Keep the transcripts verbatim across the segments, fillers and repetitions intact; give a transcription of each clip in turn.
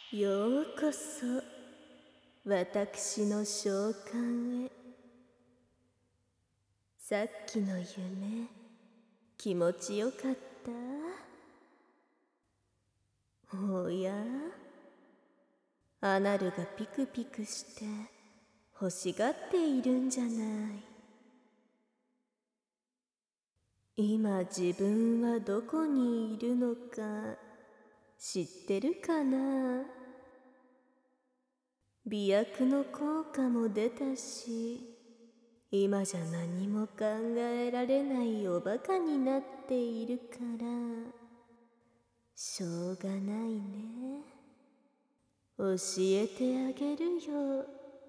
ようこそ私の召喚へ。さっきの夢気持ちよかった？おや、アナルがピクピクして欲しがっているんじゃない。今自分はどこにいるのか知ってるかな？媚薬の効果も出たし、今じゃ何も考えられないおバカになっているから、しょうがないね。教えてあげるよ。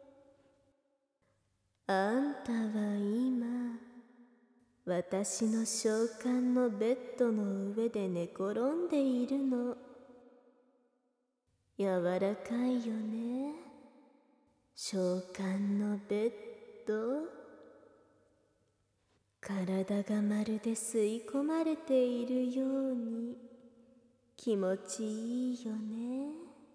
あんたは今、私の召喚のベッドの上で寝転んでいるの。柔らかいよね、召喚のベッド。体がまるで吸い込まれているように気持ちいいよね。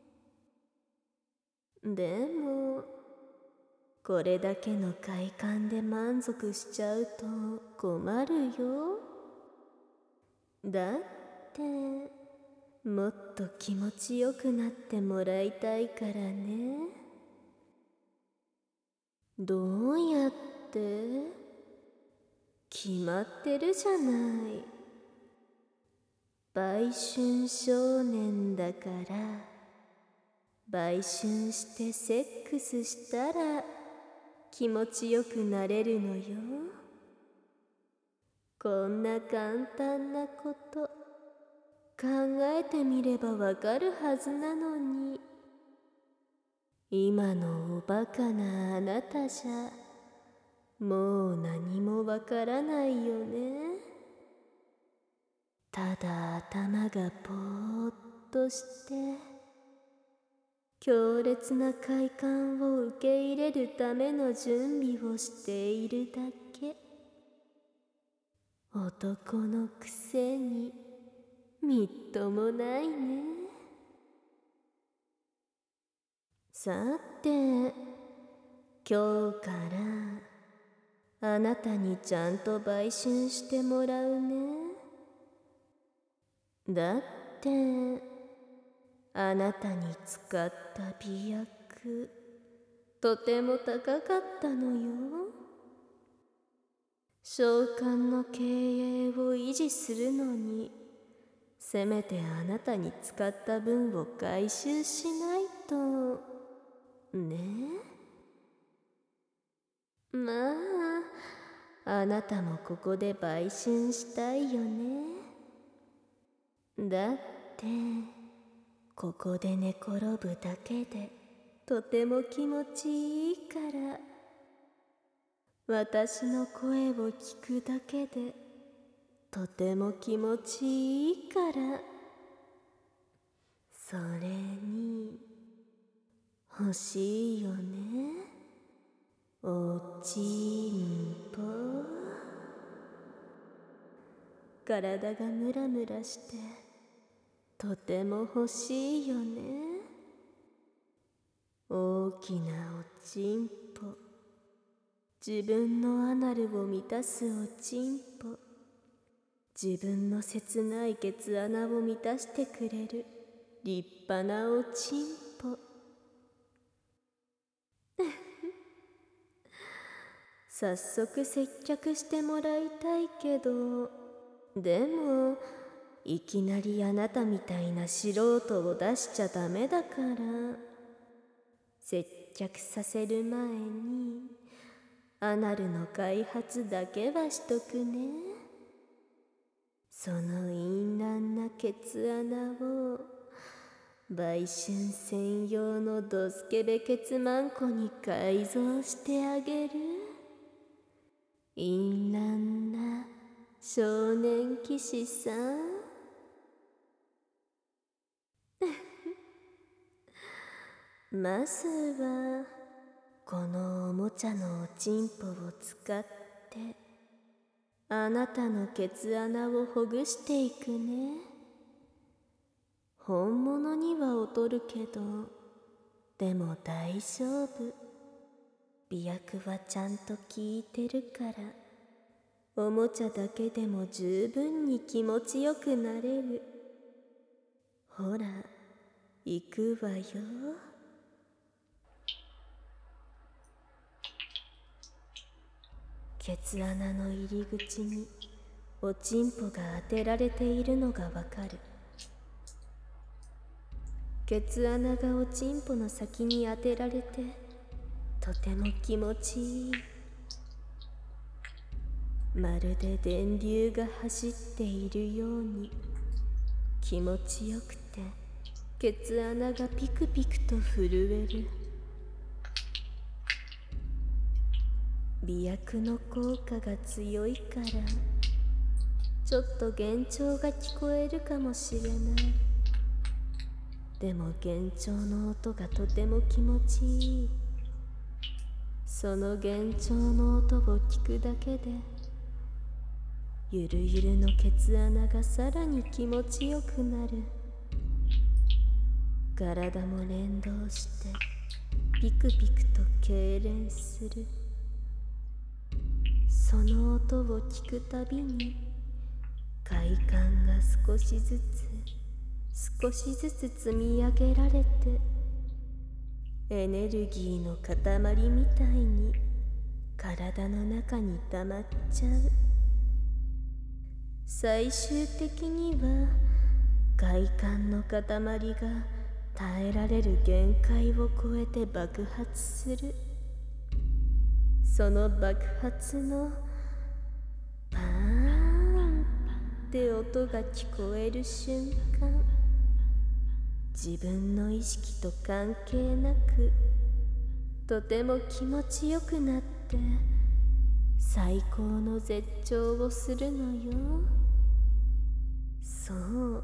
でもこれだけの快感で満足しちゃうと困るよ。だってもっと気持ちよくなってもらいたいからね。どうやって？決まってるじゃない。売春少年だから、売春してセックスしたら気持ちよくなれるのよ。こんな簡単なこと考えてみればわかるはずなのに、今のおバカなあなたじゃもう何もわからないよね。ただ頭がぼーっとして強烈な快感を受け入れるための準備をしているだけ。男のくせにみっともないね。さて、今日からあなたにちゃんと売春してもらうね。だってあなたに使った媚薬とても高かったのよ。召喚の経営を維持するのに、せめてあなたに使った分を回収しないとね。まああなたもここで売春したいよね。だってここで寝転ぶだけでとても気持ちいいから。私の声を聞くだけでとても気持ちいいから。それに欲しいよね、おちんぽ。体がムラムラしてとても欲しいよね。大きなおちんぽ、自分のアナルを満たすおちんぽ、自分の切ないケツ穴を満たしてくれる立派なおちんぽ。早速接客してもらいたいけど、でもいきなりあなたみたいな素人を出しちゃダメだから、接客させる前にアナルの開発だけはしとくね。その淫乱なケツ穴を売春専用のドスケベケツマンコに改造してあげる。淫乱な少年騎士さん。まずはこのおもちゃのおちんぽを使ってあなたのケツ穴をほぐしていくね。 本物には劣るけど、でも大丈夫。美薬はちゃんと効いてるから、おもちゃだけでも十分に気持ちよくなれる。ほら、行くわよ。ケツ穴の入り口におちんぽが当てられているのがわかる。ケツ穴がおちんぽの先に当てられて、とても気持ちいい。まるで電流が走っているように気持ちよくて、ケツ穴がピクピクと震える。美薬の効果が強いから、ちょっと幻聴が聞こえるかもしれない。でも幻聴の音がとても気持ちいい。その幻聴の音を聞くだけで、ゆるゆるのケツ穴がさらに気持ちよくなる。体も連動してピクピクと痙攣する。その音を聞くたびに快感が少しずつ少しずつ積み上げられて、エネルギーの塊みたいに体の中に溜まっちゃう。最終的には快感の塊が耐えられる限界を超えて爆発する。その爆発のパーンって音が聞こえる瞬間、自分の意識と関係なくとても気持ちよくなって最高の絶頂をするのよ。そう、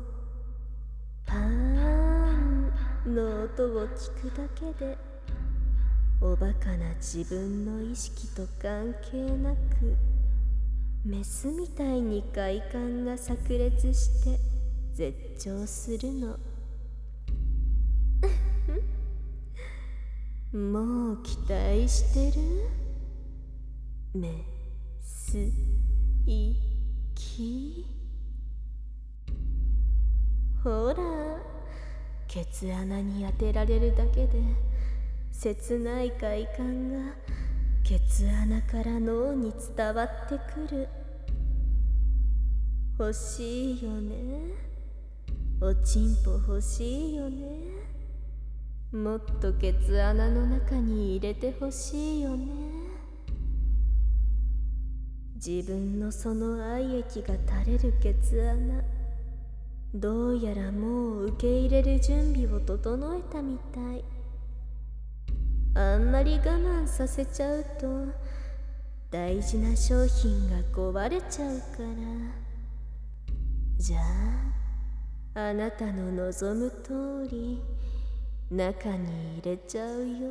パーンの音を聞くだけで、おバカな自分の意識と関係なくメスみたいに快感が炸裂して絶頂するの。もう期待してる？メスイキ。ほら、ケツ穴に当てられるだけで切ない快感がケツ穴から脳に伝わってくる。欲しいよね。おちんぽ欲しいよね。もっとケツ穴の中に入れて欲しいよね。自分のその愛液が垂れるケツ穴、どうやらもう受け入れる準備を整えたみたい。あんまり我慢させちゃうと大事な商品が壊れちゃうから。じゃあ、あなたの望む通り中に入れちゃうよ。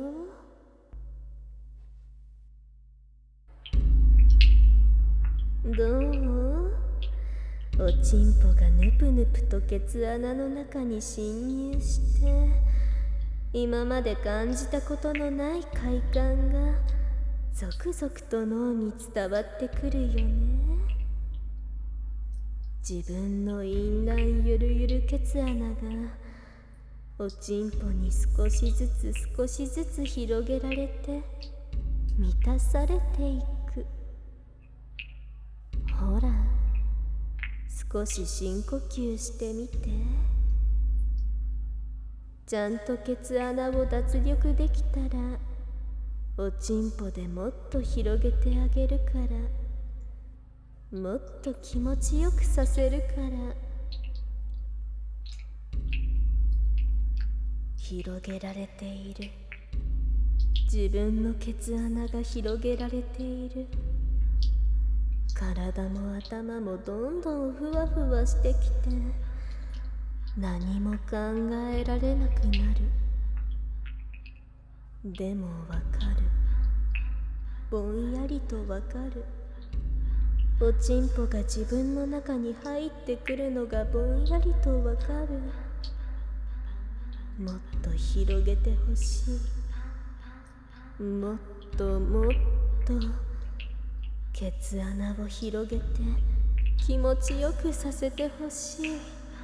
どう？おちんぽがぬぷぬぷとケツ穴の中に侵入して、今まで感じたことのない快感が続々と脳に伝わってくるよね。自分の淫乱ゆるゆるケツ穴がおちんぽに少しずつ少しずつ広げられて満たされていく。ほら、少し深呼吸してみて。ちゃんとケツ穴を脱力できたら、おちんぽでもっと広げてあげるから、もっと気持ちよくさせるから。広げられている。自分のケツ穴が広げられている。体も頭もどんどんふわふわしてきて、何も考えられなくなる。でもわかる。ぼんやりとわかる。おちんぽが自分の中に入ってくるのがぼんやりとわかる。 もっと広げてほしい。もっともっとケツ穴を広げて気持ちよくさせてほしい。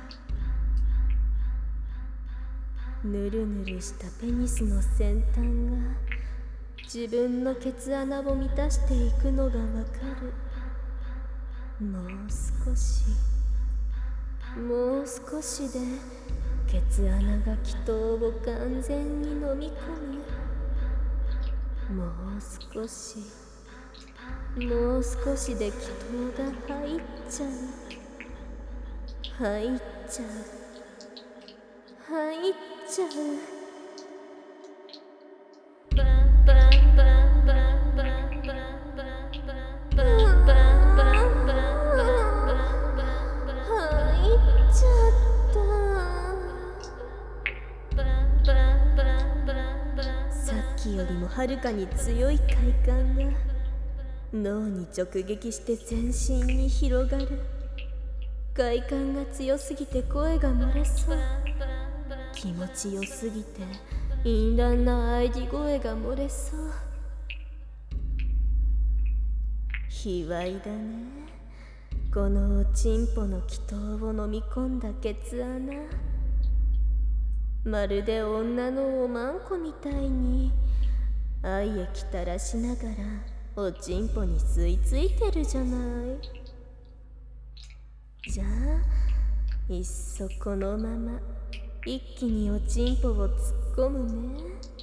ぬるぬるしたペニスの先端が自分のケツ穴を満たしていくのがわかる。もう少し、もう少しでケツ穴が気筒を完全に飲み込む。もう少し、もう少しで気筒が入っちゃう。入っちゃう。入っちゃう。よりもはるかに強い快感が脳に直撃して全身に広がる。快感が強すぎて声が漏れそう。気持ちよすぎて淫乱な喘ぎ声が漏れそう。卑猥だね、このおちんぽの気筒を飲み込んだケツ穴。まるで女のおまんこみたいに愛液垂らしながらおちんぽに吸い付いてるじゃない。じゃあいっそこのまま一気におちんぽを突っ込むね。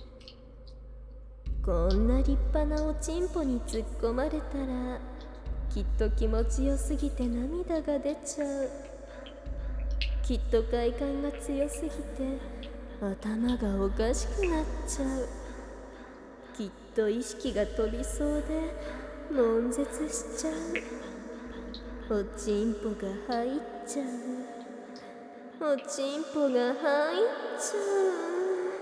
こんな立派なおちんぽに突っ込まれたらきっと気持ちよすぎて涙が出ちゃう。きっと快感が強すぎて頭がおかしくなっちゃう。きっと意識が飛びそうで悶絶しちゃう。おちんぽが入っちゃう。おちんぽが入っちゃう。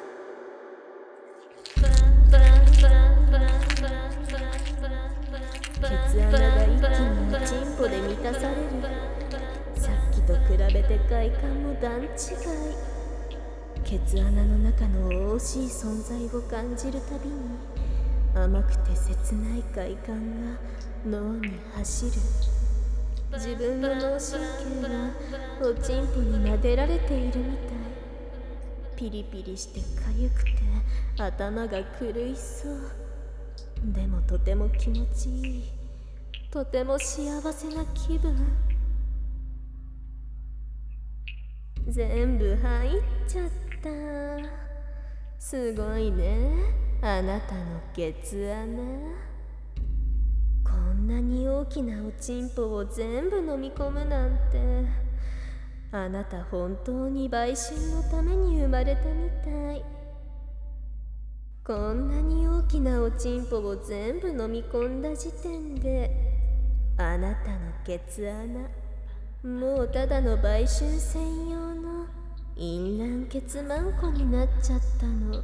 ケツ穴が一気におちんぽで満たされる。さっきと比べて快感も段違い。ケツ穴の中の惜しい存在を感じるたびに甘くて切ない快感が脳に走る。自分の脳神経がおちんぽに撫でられているみたい。ピリピリしてかゆくて頭が狂いそう。でもとても気持ちいい。とても幸せな気分。全部入っちゃった。すごいね、あなたのケツ穴。こんなに大きなおちんぽを全部飲み込むなんて、あなた本当に売春のために生まれたみたい。こんなに大きなおちんぽを全部飲み込んだ時点で、あなたのケツ穴もうただの売春専用の淫乱ケツマンコになっちゃったの。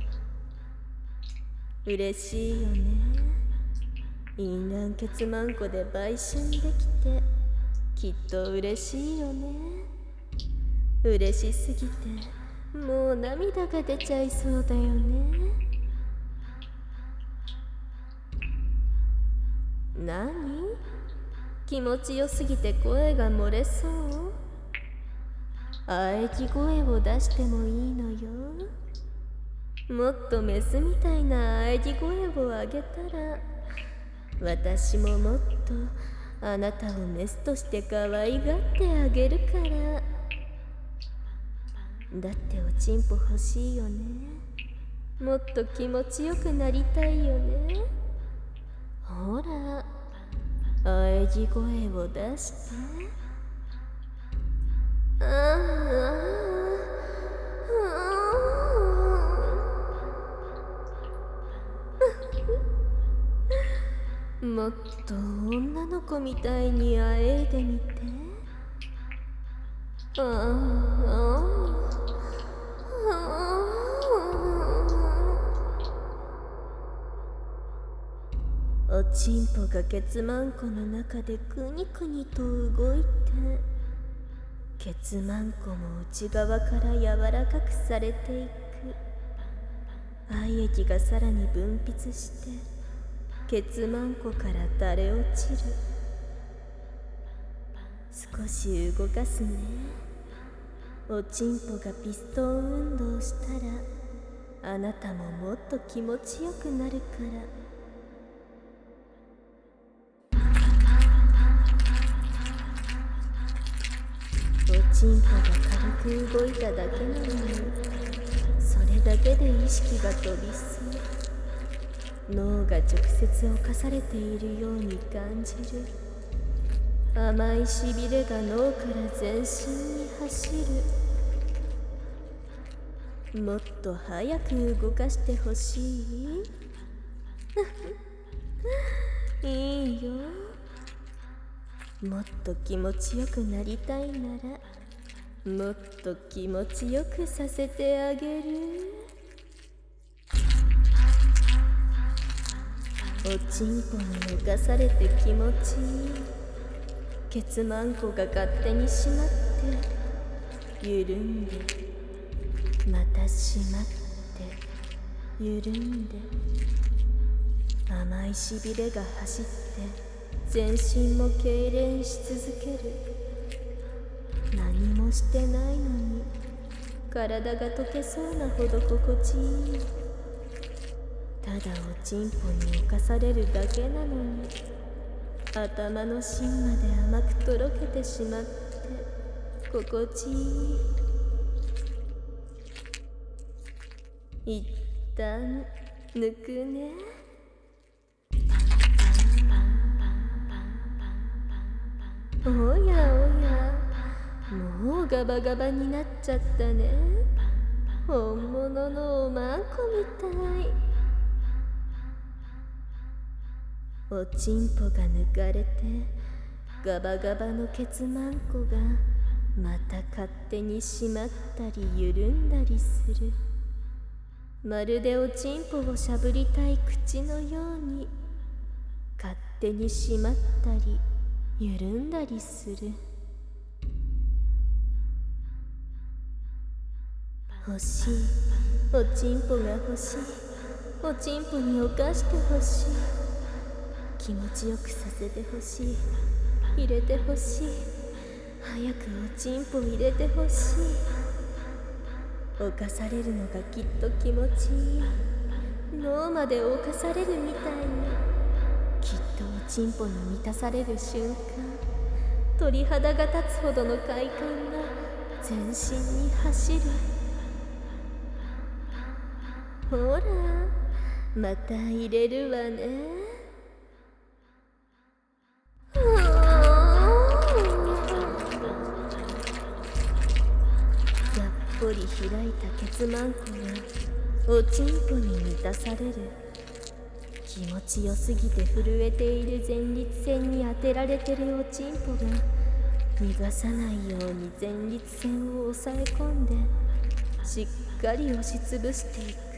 嬉しいよね。淫乱ケツマンコで売春できてきっと嬉しいよね。嬉しすぎてもう涙が出ちゃいそうだよね。何？気持ちよすぎて声が漏れそう？喘ぎ声を出してもいいのよ。もっとメスみたいな喘ぎ声を上げたら、私ももっとあなたをメスとして可愛がってあげるから。だっておちんぽ欲しいよね。もっと気持ちよくなりたいよね。ほら、喘ぎ声を出して。ああ、もっと女の子みたいにあえいでみて。ああ、ああ、おちんぽがケツマンコの中でくにくにと動いて、ケツマンコも内側から柔らかくされていく。 愛液がさらに分泌してケツマンコから垂れ落ちる。少し動かすね。おちんぽがピストン運動したらあなたももっと気持ちよくなるから。おちんぽが軽く動いただけなのに、それだけで意識が飛びそう。脳が直接侵されているように感じる。甘いしびれが脳から全身に走る。もっと早く動かしてほしいいいよ。もっと気持ちよくなりたいならもっと気持ちよくさせてあげる。おちんぽに侵されて気持ちいい。ケツマンコが勝手に締まって緩んで、また締まって緩んで、甘いしびれが走って全身も痙攣し続ける。何もしてないのに体が溶けそうなほど心地いい。ただおちんぽに侵されるだけなのに頭の芯まで甘くとろけてしまって心地いい。一旦抜くね。おやおや、もうガバガバになっちゃったね。本物のおまんこみたい。おちんぽが抜かれてガバガバのケツマンコがまた勝手に締まったり緩んだりする。まるでおちんぽをしゃぶりたい口のように勝手に締まったり緩んだりする。欲しい、おちんぽが欲しい。おちんぽに犯して欲しい。気持ちよくさせてほしい。入れてほしい。早くおちんぽ入れてほしい。犯されるのがきっと気持ちいい。脳まで犯されるみたいに、きっとおちんぽに満たされる瞬間、鳥肌が立つほどの快感が全身に走る。ほら、また入れるわね。ぽり開いたケツマンコがおちんぽに満たされる。気持ちよすぎて震えている前立腺に当てられてるおちんぽが逃がさないように前立腺を押さえ込んでしっかり押しつぶしていく。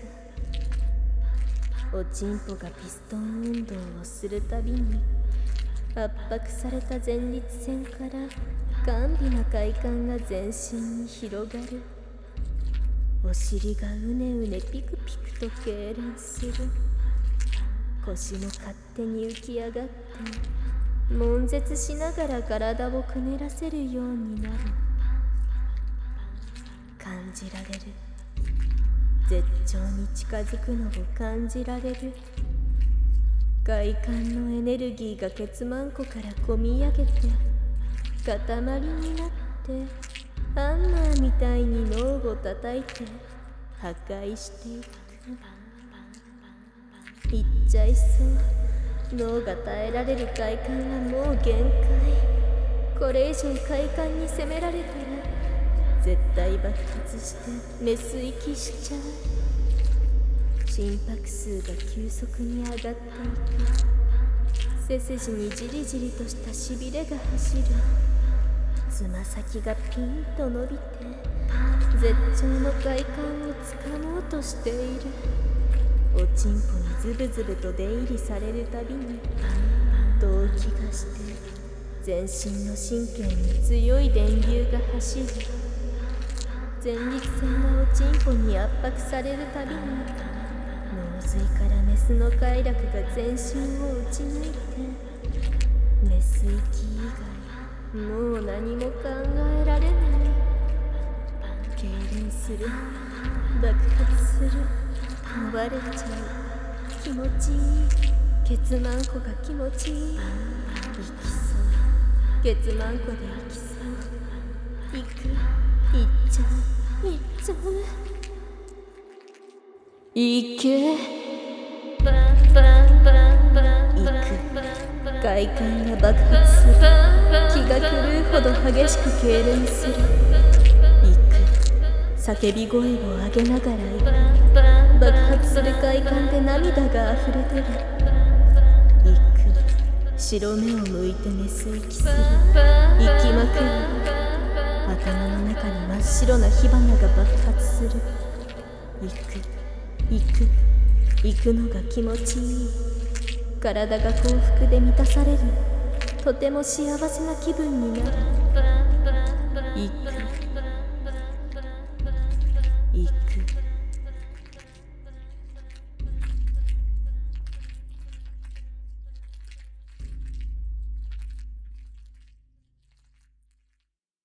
おちんぽがピストン運動をするたびに圧迫された前立腺から甘美な快感が全身に広がる。お尻がうねうねピクピクと痙攣する。腰も勝手に浮き上がって悶絶しながら体をくねらせるようになる。感じられる。絶頂に近づくのを感じられる。快感のエネルギーがケツマンコからこみ上げて塊になってハンマーみたいに脳を叩いて破壊していく。いっちゃいそう。脳が耐えられる快感はもう限界。これ以上快感に責められたら絶対爆発してメス息しちゃう。心拍数が急速に上がっていく。背筋にじりじりとしたしびれが走る。つま先がピンと伸びて絶頂の快感をつかもうとしている。おちんぽにズブズブと出入りされるたびに動悸がして全身の神経に強い電流が走る。 前立腺がおちんぽに圧迫されるたびに脳髄からメスの快楽が全身を打ち抜いて、メス息以外もう何も考えられない。痙攣する、爆発する、壊れちゃう、気持ちいい、ケツマンコが気持ちいい、行きそう、ケツマンコで行きそう、行く、行っちゃう、行っちゃう、行け、行く、快感が爆発する、気が狂うほど激しく痙攣する、行く、叫び声を上げながら行く、爆発する快感で涙が溢れ出る、行く、白目を向いてメス息する、行きまくる、頭の中に真っ白な火花が爆発する、行く、行く、行くのが気持ちいい、体が幸福で満たされる、とても幸せな気分になる、行く、